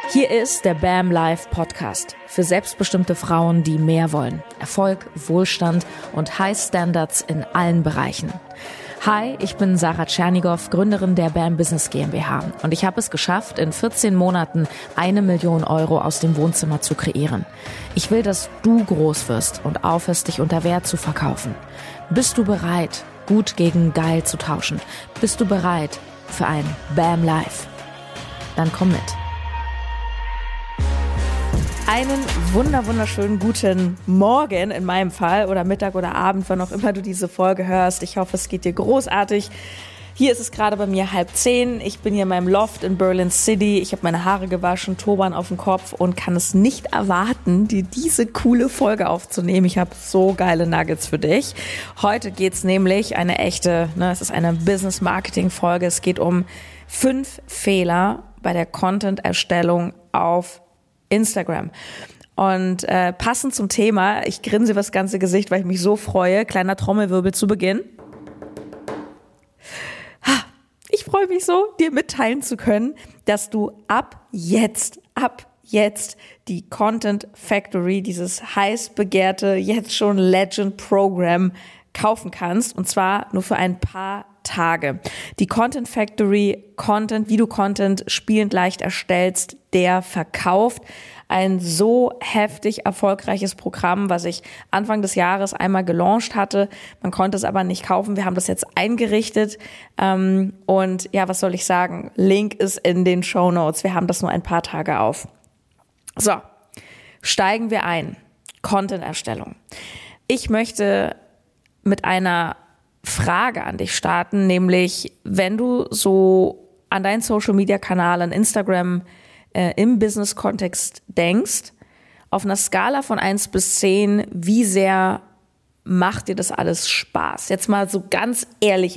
Hier ist der BAM Live Podcast für selbstbestimmte Frauen, die mehr wollen. Erfolg, Wohlstand und High Standards in allen Bereichen. Hi, ich bin Sarah Tschernigow, Gründerin der BAM Business GmbH und ich habe es geschafft, in 14 Monaten 1 Million Euro aus dem Wohnzimmer zu kreieren. Ich will, dass du groß wirst und aufhörst, dich unter Wert zu verkaufen. Bist du bereit, gut gegen geil zu tauschen? Bist du bereit für ein BAM Live? Dann komm mit. Einen wunderschönen guten Morgen in meinem Fall oder Mittag oder Abend, wann auch immer du diese Folge hörst. Ich hoffe, es geht dir großartig. Hier ist es gerade bei mir 9:30. Ich bin hier in meinem Loft in Berlin City. Ich habe meine Haare gewaschen, Turban auf dem Kopf und kann es nicht erwarten, dir diese coole Folge aufzunehmen. Ich habe so geile Nuggets für dich. Heute geht's nämlich es ist eine Business-Marketing-Folge. Es geht um 5 Fehler bei der Content-Erstellung auf Instagram. Und passend zum Thema, ich grinse über das ganze Gesicht, weil ich mich so freue. Kleiner Trommelwirbel zu Beginn. Ich freue mich so, dir mitteilen zu können, dass du ab jetzt die Content Factory, dieses heiß begehrte, jetzt schon Legend Program kaufen kannst. Und zwar nur für ein paar Tage. Die Content Factory, wie du Content spielend leicht erstellst, der verkauft. Ein so heftig erfolgreiches Programm, was ich Anfang des Jahres einmal gelauncht hatte. Man konnte es aber nicht kaufen. Wir haben das jetzt eingerichtet. Und ja, was soll ich sagen? Link ist in den Shownotes. Wir haben das nur ein paar Tage auf. So, steigen wir ein. Content-Erstellung. Ich möchte mit einer Frage an dich starten, nämlich wenn du so an deinen Social-Media-Kanal, an Instagram im Business-Kontext denkst, auf einer Skala von 1 bis 10, wie sehr macht dir das alles Spaß? Jetzt mal so ganz ehrlich.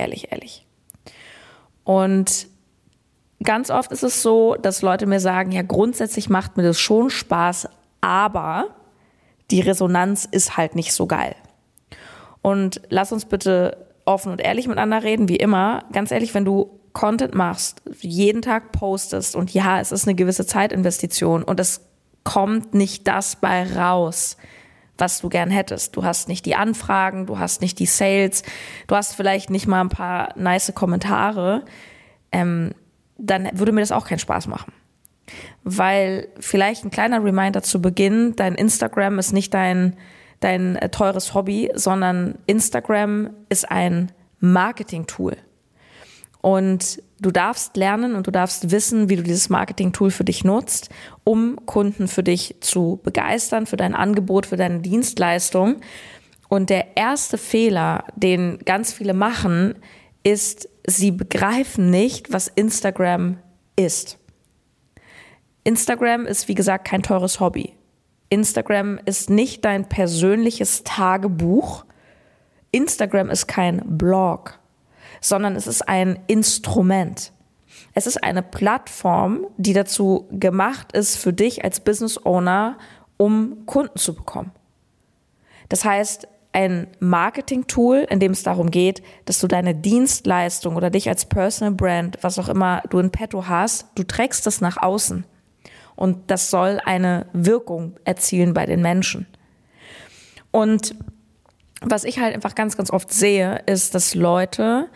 Und ganz oft ist es so, dass Leute mir sagen, ja, grundsätzlich macht mir das schon Spaß, aber die Resonanz ist halt nicht so geil. Und lass uns bitte offen und ehrlich miteinander reden, wie immer. Ganz ehrlich, wenn du Content machst, jeden Tag postest und ja, es ist eine gewisse Zeitinvestition und es kommt nicht das bei raus, was du gern hättest. Du hast nicht die Anfragen, du hast nicht die Sales, du hast vielleicht nicht mal ein paar nice Kommentare, dann würde mir das auch keinen Spaß machen. Weil vielleicht ein kleiner Reminder zu Beginn, dein Instagram ist nicht dein teures Hobby, sondern Instagram ist ein Marketing-Tool. Und du darfst lernen und du darfst wissen, wie du dieses Marketing-Tool für dich nutzt, um Kunden für dich zu begeistern, für dein Angebot, für deine Dienstleistung. Und der erste Fehler, den ganz viele machen, ist, sie begreifen nicht, was Instagram ist. Instagram ist, wie gesagt, kein teures Hobby. Instagram ist nicht dein persönliches Tagebuch. Instagram ist kein Blog, sondern es ist ein Instrument. Es ist eine Plattform, die dazu gemacht ist für dich als Business Owner, um Kunden zu bekommen. Das heißt, ein Marketing-Tool, in dem es darum geht, dass du deine Dienstleistung oder dich als Personal Brand, was auch immer du in petto hast, du trägst das nach außen. Und das soll eine Wirkung erzielen bei den Menschen. Und was ich halt einfach ganz oft sehe, ist, dass Leute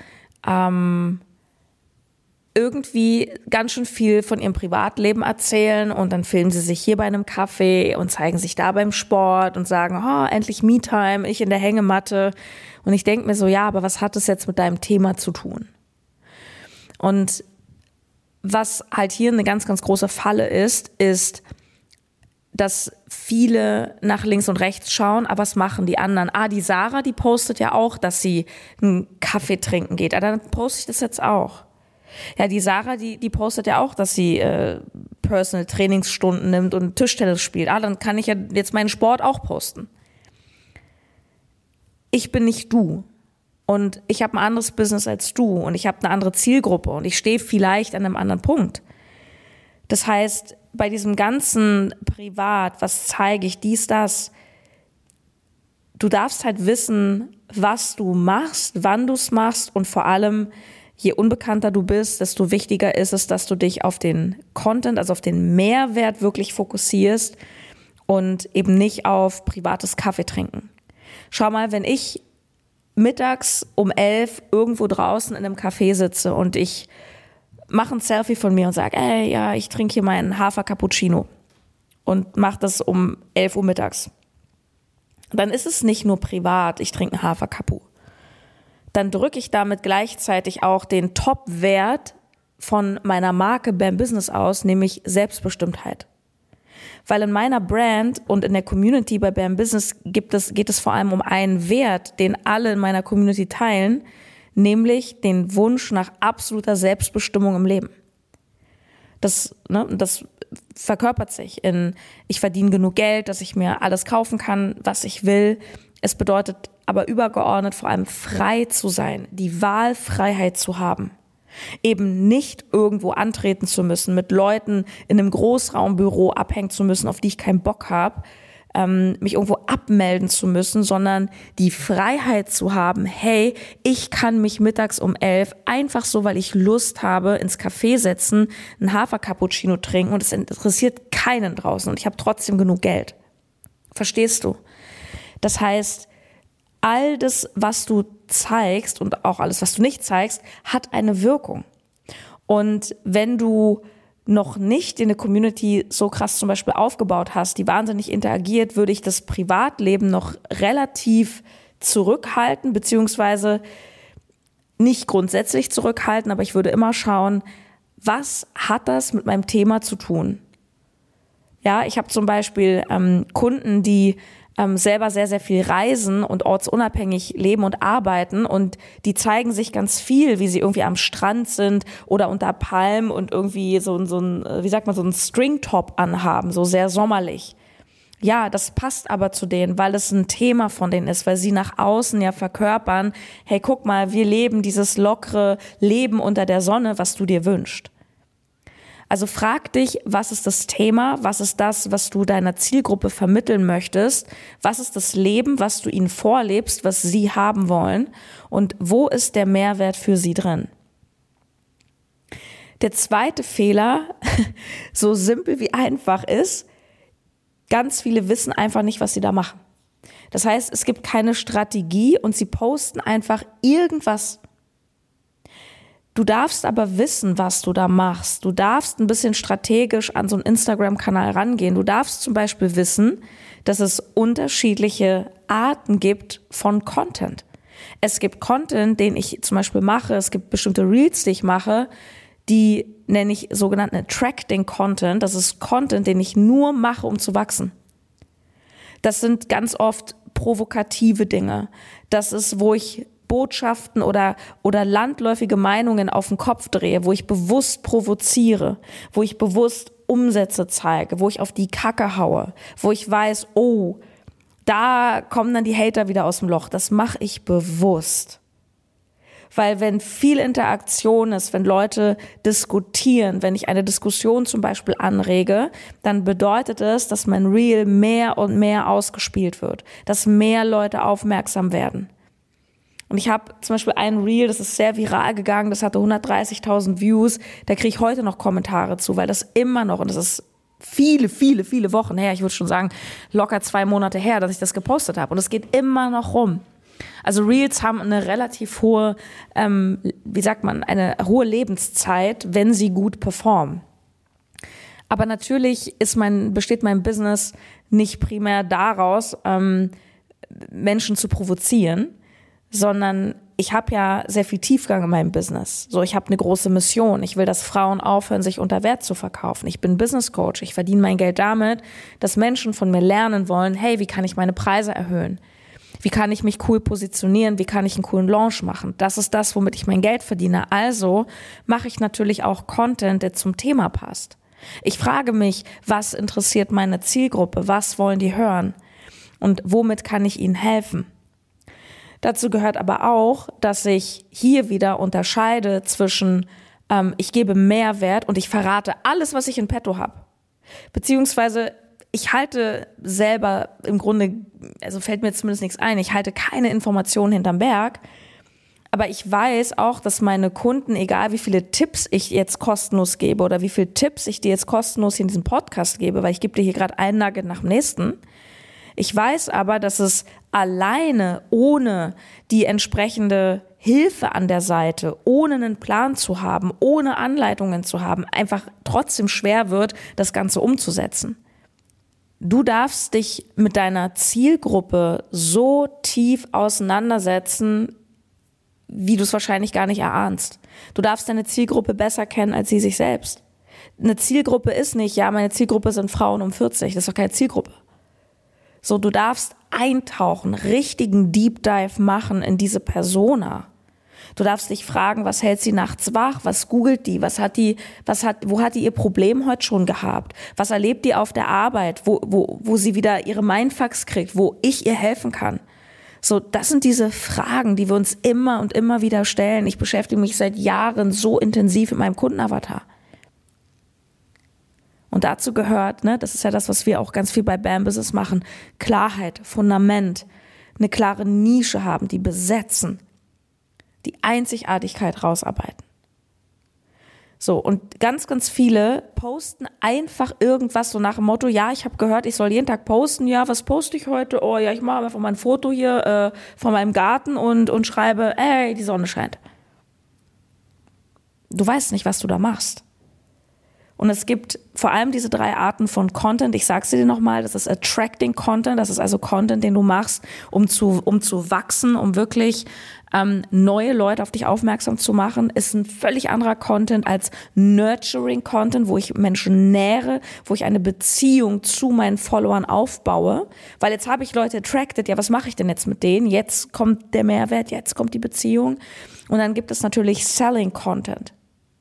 irgendwie ganz schön viel von ihrem Privatleben erzählen und dann filmen sie sich hier bei einem Kaffee und zeigen sich da beim Sport und sagen, endlich Me-Time, ich in der Hängematte. Und ich denke mir so, ja, aber was hat das jetzt mit deinem Thema zu tun? Und was halt hier eine ganz große Falle ist, dass viele nach links und rechts schauen, aber was machen die anderen? Die Sarah, die postet ja auch, dass sie einen Kaffee trinken geht. Dann poste ich das jetzt auch. Ja, die Sarah, die postet ja auch, dass sie Personal Trainingsstunden nimmt und Tischtennis spielt. Dann kann ich ja jetzt meinen Sport auch posten. Ich bin nicht du. Und ich habe ein anderes Business als du und ich habe eine andere Zielgruppe und ich stehe vielleicht an einem anderen Punkt. Das heißt, bei diesem ganzen Privat, was zeige ich, dies, das, du darfst halt wissen, was du machst, wann du es machst und vor allem, Je unbekannter du bist, desto wichtiger ist es, dass du dich auf den Content, also auf den Mehrwert wirklich fokussierst und eben nicht auf privates Kaffee trinken. Schau mal, wenn ich mittags um 11 irgendwo draußen in einem Café sitze und ich mache ein Selfie von mir und sage, ey, ja, ich trinke hier meinen Hafer-Cappuccino und mache das um 11 Uhr mittags. Dann ist es nicht nur privat, ich trinke einen Hafer-Cappu. Dann drücke ich damit gleichzeitig auch den Top-Wert von meiner Marke BAM Business aus, nämlich Selbstbestimmtheit. Weil in meiner Brand und in der Community bei BAM Business geht es vor allem um einen Wert, den alle in meiner Community teilen, nämlich den Wunsch nach absoluter Selbstbestimmung im Leben. Das verkörpert sich in, ich verdiene genug Geld, dass ich mir alles kaufen kann, was ich will. Es bedeutet aber übergeordnet vor allem frei zu sein, die Wahlfreiheit zu haben. Eben nicht irgendwo antreten zu müssen, mit Leuten in einem Großraumbüro abhängen zu müssen, auf die ich keinen Bock habe, mich irgendwo abmelden zu müssen, sondern die Freiheit zu haben, hey, ich kann mich mittags um 11 einfach so, weil ich Lust habe, ins Café setzen, einen Hafer-Cappuccino trinken und es interessiert keinen draußen und ich habe trotzdem genug Geld. Verstehst du? Das heißt, all das, was du zeigst und auch alles, was du nicht zeigst, hat eine Wirkung. Und wenn du noch nicht in der Community so krass zum Beispiel aufgebaut hast, die wahnsinnig interagiert, würde ich das Privatleben noch relativ zurückhalten, beziehungsweise nicht grundsätzlich zurückhalten, aber ich würde immer schauen, was hat das mit meinem Thema zu tun? Ja, ich habe zum Beispiel Kunden, die selber sehr, sehr viel reisen und ortsunabhängig leben und arbeiten und die zeigen sich ganz viel, wie sie irgendwie am Strand sind oder unter Palmen und irgendwie so ein Stringtop anhaben, so sehr sommerlich. Ja, das passt aber zu denen, weil es ein Thema von denen ist, weil sie nach außen ja verkörpern, hey, guck mal, wir leben dieses lockere Leben unter der Sonne, was du dir wünschst. Also frag dich, was ist das Thema, was ist das, was du deiner Zielgruppe vermitteln möchtest, was ist das Leben, was du ihnen vorlebst, was sie haben wollen und wo ist der Mehrwert für sie drin. Der zweite Fehler, so simpel wie einfach ist, ganz viele wissen einfach nicht, was sie da machen. Das heißt, es gibt keine Strategie und sie posten einfach irgendwas. Du darfst aber wissen, was du da machst. Du darfst ein bisschen strategisch an so einen Instagram-Kanal rangehen. Du darfst zum Beispiel wissen, dass es unterschiedliche Arten gibt von Content. Es gibt Content, den ich zum Beispiel mache. Es gibt bestimmte Reels, die ich mache. Die nenne ich sogenannten Attracting Content. Das ist Content, den ich nur mache, um zu wachsen. Das sind ganz oft provokative Dinge. Das ist, wo ich Botschaften oder landläufige Meinungen auf den Kopf drehe, wo ich bewusst provoziere, wo ich bewusst Umsätze zeige, wo ich auf die Kacke haue, wo ich weiß, oh, da kommen dann die Hater wieder aus dem Loch. Das mache ich bewusst. Weil wenn viel Interaktion ist, wenn Leute diskutieren, wenn ich eine Diskussion zum Beispiel anrege, dann bedeutet es, dass mein Reel mehr und mehr ausgespielt wird, dass mehr Leute aufmerksam werden. Und ich habe zum Beispiel ein Reel, das ist sehr viral gegangen, das hatte 130.000 Views, da kriege ich heute noch Kommentare zu, weil das immer noch, und das ist viele, viele, viele Wochen her, ich würde schon sagen locker 2 Monate her, dass ich das gepostet habe und es geht immer noch rum. Also Reels haben eine relativ hohe, eine hohe Lebenszeit, wenn sie gut performen. Aber natürlich besteht mein Business nicht primär daraus, Menschen zu provozieren, sondern ich habe ja sehr viel Tiefgang in meinem Business. So, ich habe eine große Mission. Ich will, dass Frauen aufhören, sich unter Wert zu verkaufen. Ich bin Business Coach. Ich verdiene mein Geld damit, dass Menschen von mir lernen wollen, hey, wie kann ich meine Preise erhöhen? Wie kann ich mich cool positionieren? Wie kann ich einen coolen Launch machen? Das ist das, womit ich mein Geld verdiene. Also mache ich natürlich auch Content, der zum Thema passt. Ich frage mich, was interessiert meine Zielgruppe? Was wollen die hören? Und womit kann ich ihnen helfen? Dazu gehört aber auch, dass ich hier wieder unterscheide zwischen ich gebe Mehrwert und ich verrate alles, was ich in petto habe. Beziehungsweise ich halte selber im Grunde, also fällt mir zumindest nichts ein, ich halte keine Informationen hinterm Berg, Aber ich weiß auch, dass meine Kunden, egal wie viele Tipps ich jetzt kostenlos gebe oder wie viele Tipps ich dir jetzt kostenlos hier in diesem Podcast gebe, weil ich gebe dir hier gerade einen Nugget nach dem nächsten. Ich weiß aber, dass es alleine ohne die entsprechende Hilfe an der Seite, ohne einen Plan zu haben, ohne Anleitungen zu haben, einfach trotzdem schwer wird, das Ganze umzusetzen. Du darfst dich mit deiner Zielgruppe so tief auseinandersetzen, wie du es wahrscheinlich gar nicht erahnst. Du darfst deine Zielgruppe besser kennen als sie sich selbst. Eine Zielgruppe ist nicht, ja, meine Zielgruppe sind Frauen um 40, das ist doch keine Zielgruppe. So, du darfst eintauchen, richtigen Deep Dive machen in diese Persona. Du darfst dich fragen, was hält sie nachts wach, was googelt die, wo hat die ihr Problem heute schon gehabt, was erlebt die auf der Arbeit, wo sie wieder ihre Mindfucks kriegt, wo ich ihr helfen kann. So, das sind diese Fragen, die wir uns immer und immer wieder stellen. Ich beschäftige mich seit Jahren so intensiv mit meinem Kundenavatar. Und dazu gehört, das ist ja das, was wir auch ganz viel bei BAM Business machen, Klarheit, Fundament, eine klare Nische haben, die besetzen, die Einzigartigkeit rausarbeiten. So, und ganz, ganz viele posten einfach irgendwas so nach dem Motto, ja, ich habe gehört, ich soll jeden Tag posten, ja, was poste ich heute? Oh ja, ich mache einfach mal ein Foto hier von meinem Garten und schreibe, hey, die Sonne scheint. Du weißt nicht, was du da machst. Und es gibt vor allem diese 3 Arten von Content. Ich sag's dir nochmal, das ist Attracting Content. Das ist also Content, den du machst, um zu wachsen, um wirklich neue Leute auf dich aufmerksam zu machen. Ist ein völlig anderer Content als Nurturing Content, wo ich Menschen nähere, wo ich eine Beziehung zu meinen Followern aufbaue. Weil jetzt habe ich Leute attracted. Ja, was mache ich denn jetzt mit denen? Jetzt kommt der Mehrwert, jetzt kommt die Beziehung. Und dann gibt es natürlich Selling Content.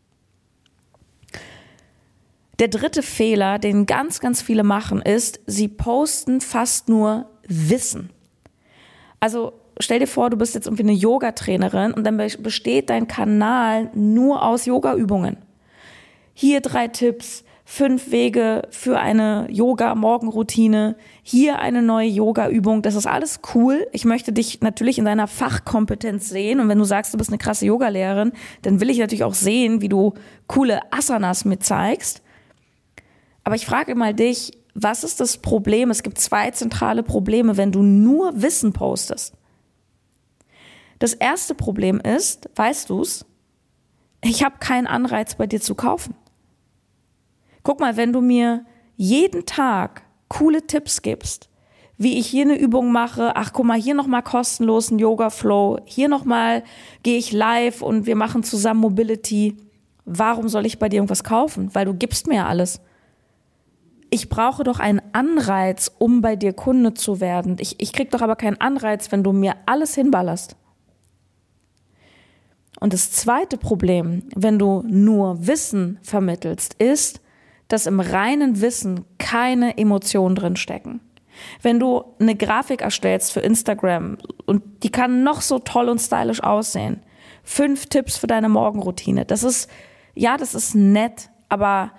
Der 3. Fehler, den ganz, ganz viele machen, ist, sie posten fast nur Wissen. Also stell dir vor, du bist jetzt irgendwie eine Yoga-Trainerin und dann besteht dein Kanal nur aus Yoga-Übungen. Hier 3 Tipps, 5 Wege für eine Yoga-Morgenroutine, hier eine neue Yoga-Übung. Das ist alles cool. Ich möchte dich natürlich in deiner Fachkompetenz sehen und wenn du sagst, du bist eine krasse Yogalehrerin, dann will ich natürlich auch sehen, wie du coole Asanas mir zeigst. Aber ich frage mal dich, was ist das Problem? Es gibt 2 zentrale Probleme, wenn du nur Wissen postest. Das erste Problem ist, weißt du's, ich habe keinen Anreiz bei dir zu kaufen. Guck mal, wenn du mir jeden Tag coole Tipps gibst, wie ich hier eine Übung mache, ach guck mal, hier nochmal kostenlos ein Yoga-Flow, hier nochmal gehe ich live und wir machen zusammen Mobility. Warum soll ich bei dir irgendwas kaufen? Weil du gibst mir ja alles. Ich brauche doch einen Anreiz, um bei dir Kunde zu werden. Ich krieg doch aber keinen Anreiz, wenn du mir alles hinballerst. Und das zweite Problem, wenn du nur Wissen vermittelst, ist, dass im reinen Wissen keine Emotionen drin stecken. Wenn du eine Grafik erstellst für Instagram und die kann noch so toll und stylisch aussehen, 5 Tipps für deine Morgenroutine, das ist nett, aber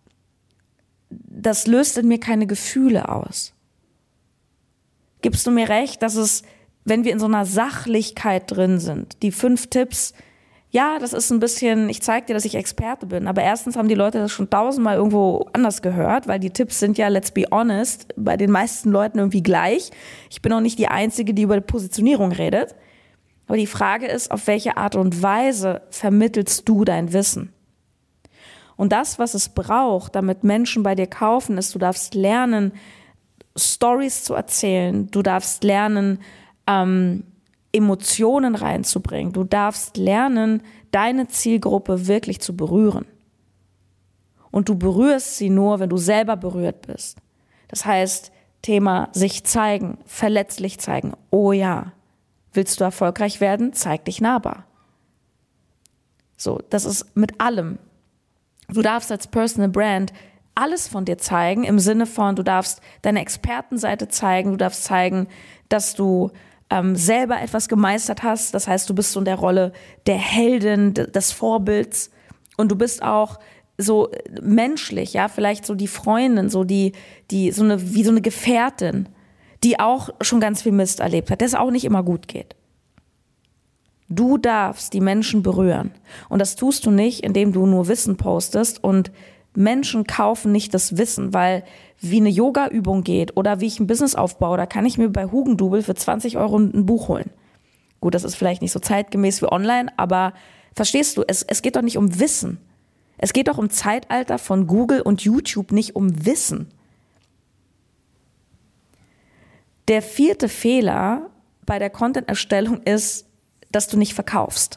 das löst in mir keine Gefühle aus. Gibst du mir recht, dass es, wenn wir in so einer Sachlichkeit drin sind, die 5 Tipps, ja, das ist ein bisschen, ich zeige dir, dass ich Experte bin, aber erstens haben die Leute das schon 1000-mal irgendwo anders gehört, weil die Tipps sind ja, let's be honest, bei den meisten Leuten irgendwie gleich. Ich bin auch nicht die Einzige, die über die Positionierung redet. Aber die Frage ist, auf welche Art und Weise vermittelst du dein Wissen? Und das, was es braucht, damit Menschen bei dir kaufen, ist, du darfst lernen, Stories zu erzählen. Du darfst lernen, Emotionen reinzubringen. Du darfst lernen, deine Zielgruppe wirklich zu berühren. Und du berührst sie nur, wenn du selber berührt bist. Das heißt, Thema sich zeigen, verletzlich zeigen. Oh ja, willst du erfolgreich werden? Zeig dich nahbar. So, das ist mit allem. Du darfst als Personal Brand alles von dir zeigen, im Sinne von, du darfst deine Expertenseite zeigen, du darfst zeigen, dass du selber etwas gemeistert hast. Das heißt, du bist so in der Rolle der Heldin, des Vorbilds und du bist auch so menschlich, ja, vielleicht so die Freundin, so die so eine Gefährtin, die auch schon ganz viel Mist erlebt hat, der es auch nicht immer gut geht. Du darfst die Menschen berühren. Und das tust du nicht, indem du nur Wissen postest. Und Menschen kaufen nicht das Wissen, weil wie eine Yoga-Übung geht oder wie ich ein Business aufbaue, da kann ich mir bei Hugendubel für 20 Euro ein Buch holen. Gut, das ist vielleicht nicht so zeitgemäß wie online, aber verstehst du, es geht doch nicht um Wissen. Es geht doch im Zeitalter von Google und YouTube nicht um Wissen. Der 4. Fehler bei der Content-Erstellung ist, dass du nicht verkaufst.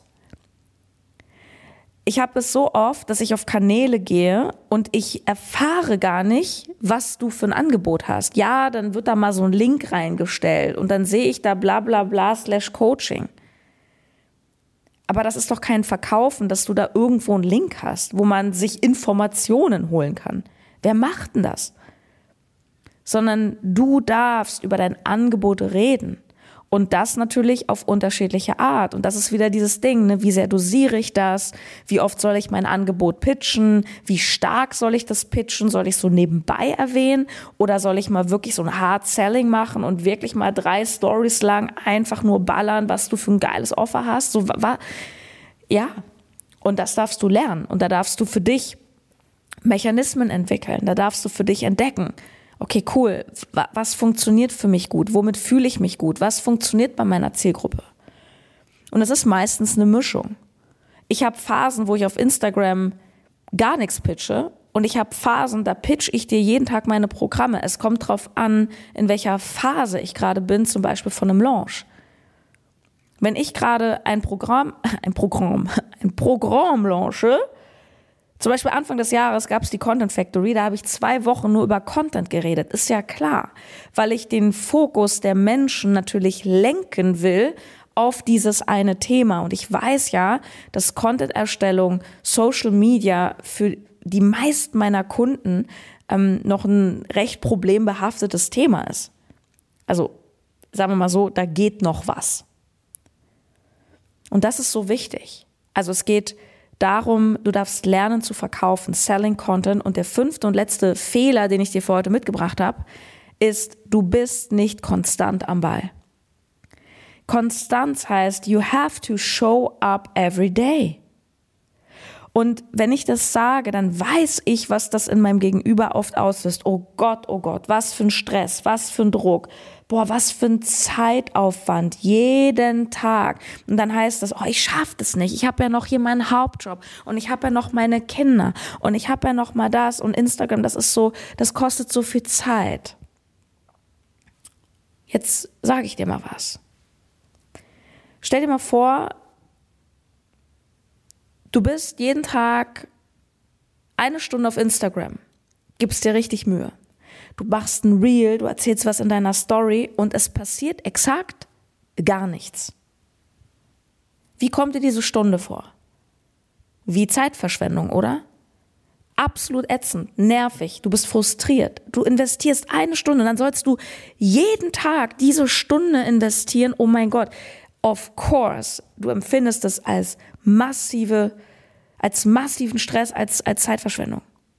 Ich habe es so oft, dass ich auf Kanäle gehe und ich erfahre gar nicht, was du für ein Angebot hast. Ja, dann wird da mal so ein Link reingestellt und dann sehe ich da bla bla bla /Coaching. Aber das ist doch kein Verkaufen, dass du da irgendwo einen Link hast, wo man sich Informationen holen kann. Wer macht denn das? Sondern du darfst über dein Angebot reden. Und das natürlich auf unterschiedliche Art. Und das ist wieder dieses Ding, ne? Wie sehr dosiere ich das? Wie oft soll ich mein Angebot pitchen? Wie stark soll ich das pitchen? Soll ich so nebenbei erwähnen? Oder soll ich mal wirklich so ein Hard Selling machen und wirklich mal 3 Stories lang einfach nur ballern, was du für ein geiles Offer hast? So, ja, und das darfst du lernen. Und da darfst du für dich Mechanismen entwickeln. Da darfst du für dich entdecken. Okay, cool, was funktioniert für mich gut? Womit fühle ich mich gut? Was funktioniert bei meiner Zielgruppe? Und es ist meistens eine Mischung. Ich habe Phasen, wo ich auf Instagram gar nichts pitche und ich habe Phasen, da pitch ich dir jeden Tag meine Programme. Es kommt drauf an, in welcher Phase ich gerade bin, zum Beispiel von einem Launch. Wenn ich gerade ein Programm launche, zum Beispiel Anfang des Jahres gab es die Content Factory, da habe ich 2 Wochen nur über Content geredet. Ist ja klar, weil ich den Fokus der Menschen natürlich lenken will auf dieses eine Thema. Und ich weiß ja, dass Content-Erstellung, Social Media für die meisten meiner Kunden noch ein recht problembehaftetes Thema ist. Also sagen wir mal so, da geht noch was. Und das ist so wichtig. Also es geht darum, du darfst lernen zu verkaufen, Selling Content. Und der 5. und letzte Fehler, den ich dir für heute mitgebracht habe, ist, du bist nicht konstant am Ball. Konstanz heißt, you have to show up every day. Und wenn ich das sage, dann weiß ich, was das in meinem Gegenüber oft auslöst. Oh Gott, was für ein Stress, was für ein Druck. Boah, was für ein Zeitaufwand, jeden Tag. Und dann heißt das, oh, ich schaffe das nicht. Ich habe ja noch hier meinen Hauptjob und ich habe ja noch meine Kinder und ich habe ja noch mal das und Instagram, das kostet so viel Zeit. Jetzt sage ich dir mal was. Stell dir mal vor, du bist jeden Tag 1 Stunde auf Instagram, gibst dir richtig Mühe. Du machst ein Reel, du erzählst was in deiner Story und es passiert exakt gar nichts. Wie kommt dir diese Stunde vor? Wie Zeitverschwendung, oder? Absolut ätzend, nervig, du bist frustriert. Du investierst 1 Stunde, dann sollst du jeden Tag diese Stunde investieren. Oh mein Gott, of course, du empfindest es als massiven Stress, als Zeitverschwendung.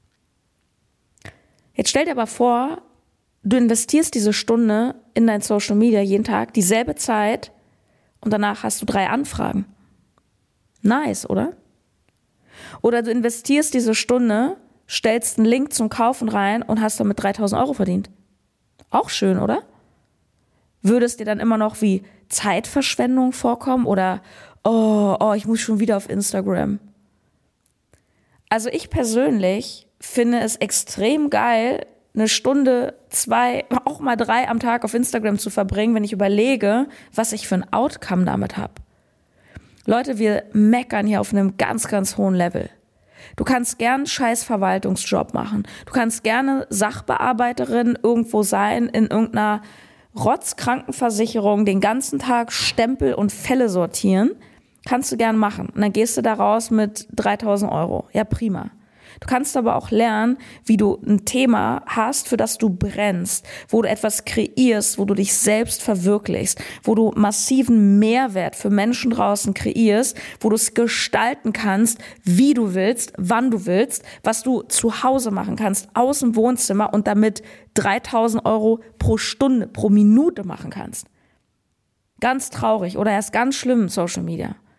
Jetzt stell dir aber vor, du investierst diese Stunde in dein Social Media jeden Tag, dieselbe Zeit und danach hast du 3 Anfragen. Nice, oder? Oder du investierst diese Stunde, stellst einen Link zum Kaufen rein und hast damit 3.000 Euro verdient. Auch schön, oder? Würde es dir dann immer noch wie Zeitverschwendung vorkommen oder oh, ich muss schon wieder auf Instagram? Also ich persönlich finde es extrem geil, 1 Stunde, 2, auch mal 3 am Tag auf Instagram zu verbringen, wenn ich überlege, was ich für ein Outcome damit habe. Leute, wir meckern hier auf einem ganz, ganz hohen Level. Du kannst gern einen scheiß Verwaltungsjob machen. Du kannst gerne Sachbearbeiterin irgendwo sein, in irgendeiner Rotzkrankenversicherung, den ganzen Tag Stempel und Fälle sortieren. Kannst du gern machen. Und dann gehst du da raus mit 3.000 Euro. Ja, prima. Du kannst aber auch lernen, wie du ein Thema hast, für das du brennst, wo du etwas kreierst, wo du dich selbst verwirklichst, wo du massiven Mehrwert für Menschen draußen kreierst, wo du es gestalten kannst, wie du willst, wann du willst, was du zu Hause machen kannst, aus dem Wohnzimmer und damit 3.000 Euro pro Stunde, pro Minute machen kannst. Ganz traurig oder erst ganz schlimm, Social Media.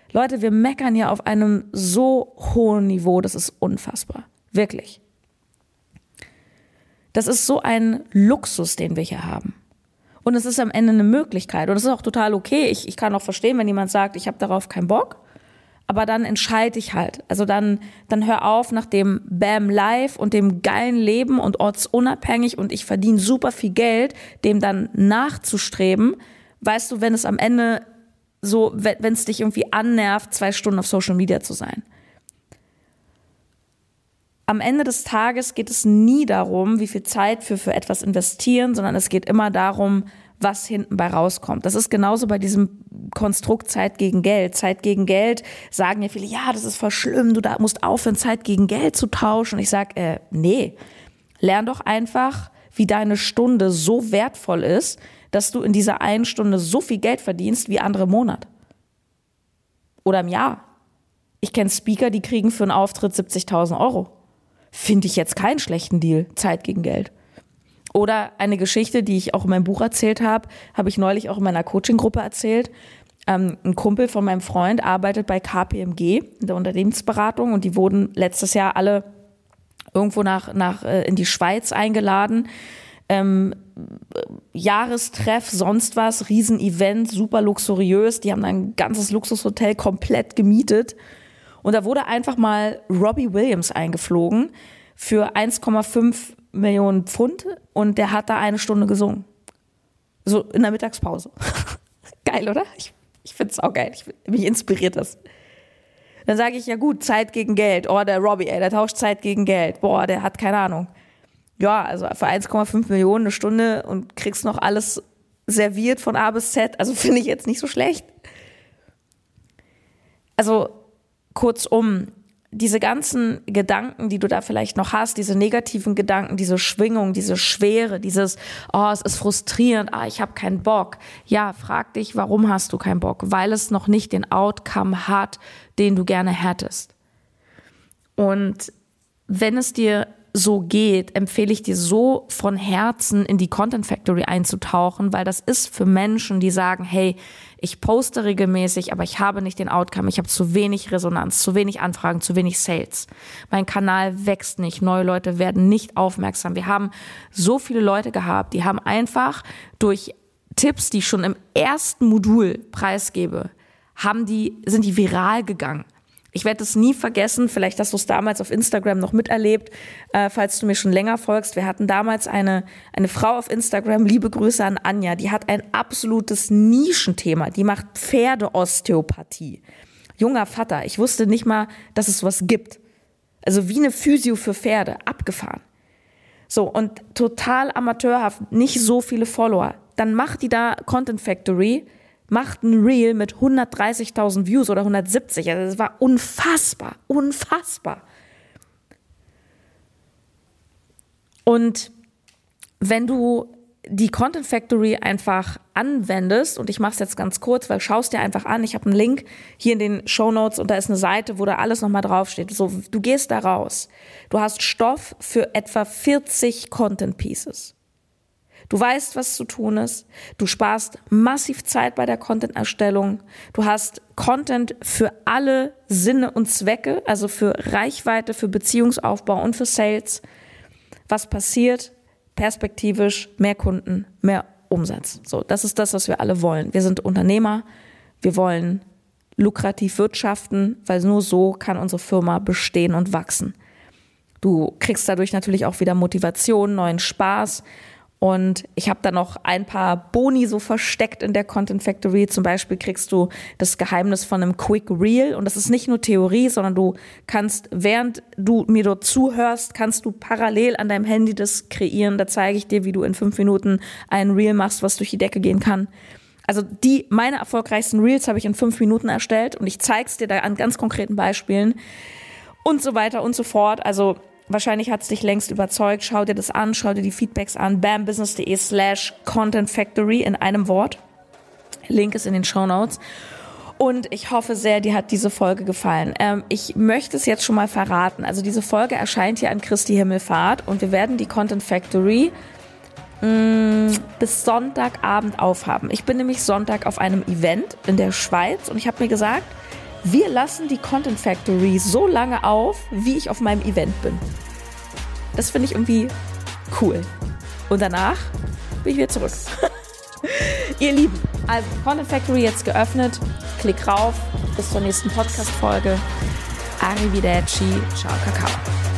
Leute, wir meckern hier auf einem so hohen Niveau, das ist unfassbar. Wirklich. Das ist so ein Luxus, den wir hier haben. Und es ist am Ende eine Möglichkeit. Und es ist auch total okay. Ich kann auch verstehen, wenn jemand sagt, ich habe darauf keinen Bock. Aber dann entscheide ich halt. Also dann hör auf, nach dem Bam Life und dem geilen Leben und ortsunabhängig und ich verdiene super viel Geld, dem dann nachzustreben. Weißt du, wenn es am Ende so, wenn es dich irgendwie annervt, 2 Stunden auf Social Media zu sein. Am Ende des Tages geht es nie darum, wie viel Zeit wir für etwas investieren, sondern es geht immer darum, was hinten bei rauskommt. Das ist genauso bei diesem Konstrukt Zeit gegen Geld. Zeit gegen Geld sagen ja viele, ja, das ist voll schlimm, du musst aufhören, Zeit gegen Geld zu tauschen. Und ich sage, nee, lern doch einfach, wie deine Stunde so wertvoll ist, dass du in dieser einen Stunde so viel Geld verdienst wie andere im Monat. Oder im Jahr. Ich kenne Speaker, die kriegen für einen Auftritt 70.000 Euro. Finde ich jetzt keinen schlechten Deal, Zeit gegen Geld. Oder eine Geschichte, die ich auch in meinem Buch erzählt habe ich neulich auch in meiner Coaching-Gruppe erzählt. Ein Kumpel von meinem Freund arbeitet bei KPMG in der Unternehmensberatung und die wurden letztes Jahr alle irgendwo in die Schweiz eingeladen. Jahrestreff, sonst was, Riesenevent, super luxuriös. Die haben ein ganzes Luxushotel komplett gemietet. Und da wurde einfach mal Robbie Williams eingeflogen für 1,5 Millionen Pfund und der hat da 1 Stunde gesungen. So in der Mittagspause. Geil, oder? Ich finde es auch geil. Mich inspiriert das. Dann sage ich, ja gut, Zeit gegen Geld. Oh, der Robbie, der tauscht Zeit gegen Geld. Boah, der hat keine Ahnung. Ja, also für 1,5 Millionen 1 Stunde und kriegst noch alles serviert von A bis Z. Also finde ich jetzt nicht so schlecht. Also kurzum, diese ganzen Gedanken, die du da vielleicht noch hast, diese negativen Gedanken, diese Schwingung, diese Schwere, dieses, oh, es ist frustrierend, ich habe keinen Bock. Ja, frag dich, warum hast du keinen Bock? Weil es noch nicht den Outcome hat, den du gerne hättest. Und wenn es dir so geht, empfehle ich dir so von Herzen in die Content Factory einzutauchen, weil das ist für Menschen, die sagen, hey, ich poste regelmäßig, aber ich habe nicht den Outcome, ich habe zu wenig Resonanz, zu wenig Anfragen, zu wenig Sales. Mein Kanal wächst nicht, neue Leute werden nicht aufmerksam. Wir haben so viele Leute gehabt, die haben einfach durch Tipps, die ich schon im ersten Modul preisgebe, sind die viral gegangen. Ich werde es nie vergessen, vielleicht hast du es damals auf Instagram noch miterlebt, falls du mir schon länger folgst. Wir hatten damals eine Frau auf Instagram, liebe Grüße an Anja, die hat ein absolutes Nischenthema, die macht Pferdeosteopathie. Junger Vater, ich wusste nicht mal, dass es was gibt. Also wie eine Physio für Pferde, abgefahren. So, und total amateurhaft, nicht so viele Follower. Dann macht die da Content Factory, macht ein Reel mit 130.000 Views oder 170. Also das war unfassbar, unfassbar. Und wenn du die Content Factory einfach anwendest, und ich mache es jetzt ganz kurz, weil schau es dir einfach an, ich habe einen Link hier in den Shownotes und da ist eine Seite, wo da alles nochmal draufsteht. So, du gehst da raus, du hast Stoff für etwa 40 Content Pieces. Du weißt, was zu tun ist. Du sparst massiv Zeit bei der Content-Erstellung. Du hast Content für alle Sinne und Zwecke, also für Reichweite, für Beziehungsaufbau und für Sales. Was passiert? Perspektivisch mehr Kunden, mehr Umsatz. So, das ist das, was wir alle wollen. Wir sind Unternehmer. Wir wollen lukrativ wirtschaften, weil nur so kann unsere Firma bestehen und wachsen. Du kriegst dadurch natürlich auch wieder Motivation, neuen Spaß. Und ich habe da noch ein paar Boni so versteckt in der Content Factory. Zum Beispiel kriegst du das Geheimnis von einem Quick Reel. Und das ist nicht nur Theorie, sondern du kannst, während du mir dort zuhörst, kannst du parallel an deinem Handy das kreieren. Da zeige ich dir, wie du in 5 Minuten ein Reel machst, was durch die Decke gehen kann. Also meine erfolgreichsten Reels habe ich in 5 Minuten erstellt. Und ich zeige es dir da an ganz konkreten Beispielen und so weiter und so fort. Also wahrscheinlich hat es dich längst überzeugt. Schau dir das an, schau dir die Feedbacks an. bambusiness.de/Content Factory in einem Wort. Link ist in den Shownotes. Und ich hoffe sehr, dir hat diese Folge gefallen. Ich möchte es jetzt schon mal verraten. Also diese Folge erscheint hier an Christi Himmelfahrt und wir werden die Content Factory bis Sonntagabend aufhaben. Ich bin nämlich Sonntag auf einem Event in der Schweiz und ich habe mir gesagt, wir lassen die Content Factory so lange auf, wie ich auf meinem Event bin. Das finde ich irgendwie cool. Und danach bin ich wieder zurück. Ihr Lieben, also Content Factory jetzt geöffnet. Klick rauf. Bis zur nächsten Podcast-Folge. Arrivederci. Ciao, Kakao.